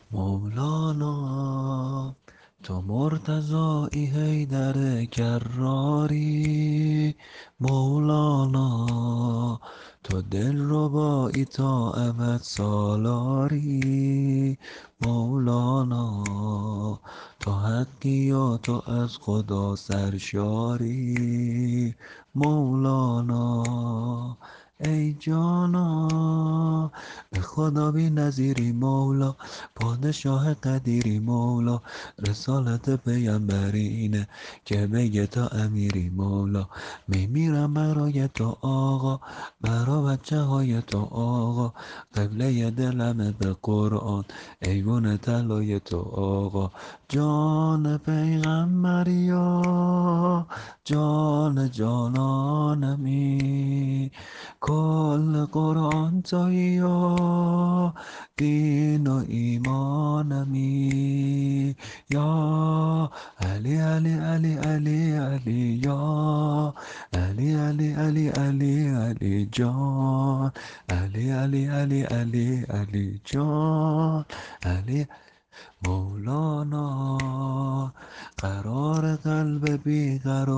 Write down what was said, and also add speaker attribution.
Speaker 1: مولانا تو مرتضایی حیدر کراری، مولانا تو دلربایی تا ابد سالاری، مولانا تو حقی و تو از خدا سرشاری، مولانا ای جانا به خدا بی نظیری مولا، پادشاه قدیری مولا، رسالت پیمبرینه که بگه تا امیری مولا، میمیرم برای تو آقا، برا بچه های تو آقا، قبله دلمه به قرآن، ایوون طلای تو آقا، جان پیغمبریا جان جانانمی، کل قرآن تویی و دین و ایمانمی، یا علی علی علی علی علی، یا علی علی علی علی علی جان، علی علی علی علی علی جان، علی مولانا قرار قلب بیقرار